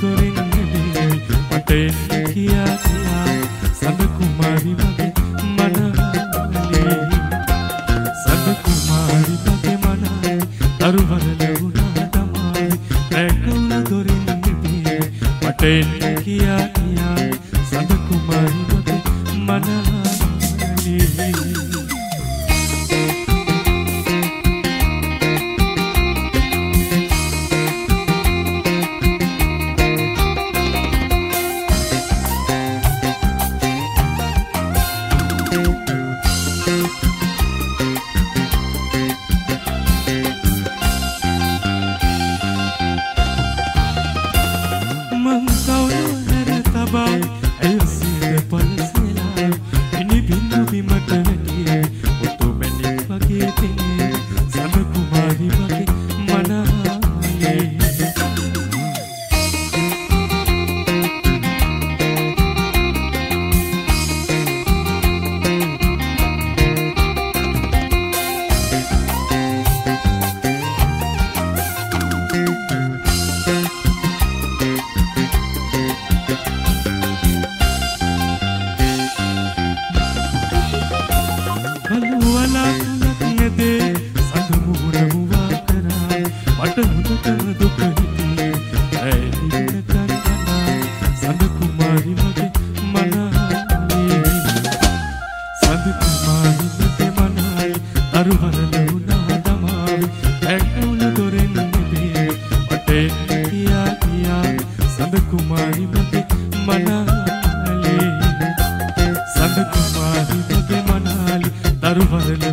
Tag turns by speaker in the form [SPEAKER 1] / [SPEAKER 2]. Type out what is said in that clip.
[SPEAKER 1] දොරින් නෙමෙයි මට එන්න කියා කියා සඳ කුමාරි මගේ මනහලේ සඳ කුමාරි මගේ මනහලේ දරුවරල වුණා තමයි රැකුණ දොරින් නෙමෙයි මට එන්න කියා කියා සඳ කුමාරි මගේ මනහලේ Daru varla